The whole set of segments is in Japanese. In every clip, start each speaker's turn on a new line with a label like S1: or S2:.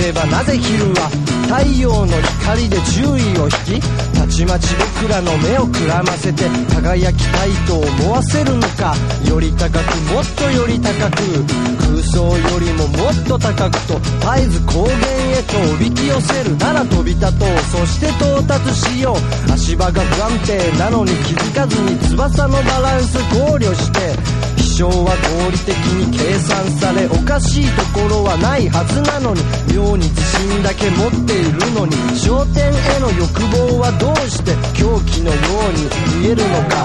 S1: ればなぜ昼は太陽の光で注意を引き、たちまち僕らの目をくらませて輝きたいと思わせるのか。より高くもっとより高く、空想よりももっと高くと絶えず高原へとおびき寄せるなら飛び立とう、そして到達しよう。足場が不安定なのに気づかずに翼のバランス考慮して、飛翔は合理的に計算されおかしいところはないはずなのに、妙に自信だけ持っているのに焦点への欲望はどうして狂気のように見えるのか。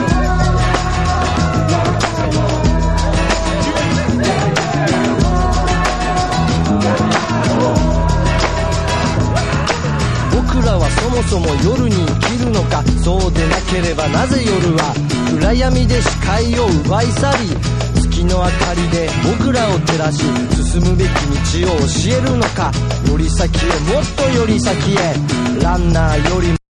S1: 僕らはそもそも夜に生きるのか。そうでなければなぜ夜は暗闇で視界を奪い去り、月の明かりで僕らを照らし進むべき道を教えるのか。より先へもっとより先へ、ランナーよりも